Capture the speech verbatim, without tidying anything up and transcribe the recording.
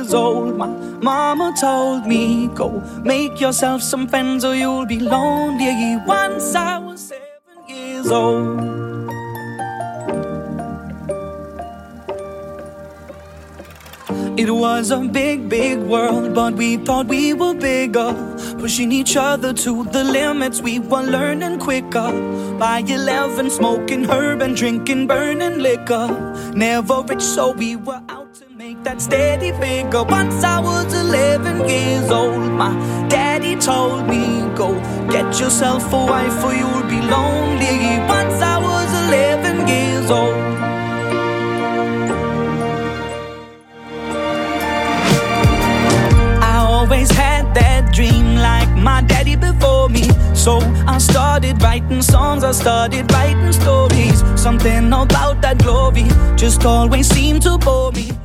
years old, my mama told me, go make yourself some friends or you'll be lonely. Once I was seven years old. It was a big, big world, but we thought we were bigger, pushing each other to the limits. We were learning quicker. By eleven, smoking herb and drinking burning liquor. Never rich, so we were out to make that steady figure. Once I was eleven years old, my daddy told me, go get yourself a wife or you'll be lonely. Once I was eleven years old. Always had that dream like my daddy before me. So I started writing songs, I started writing stories. Something about that glory just always seemed to bore me.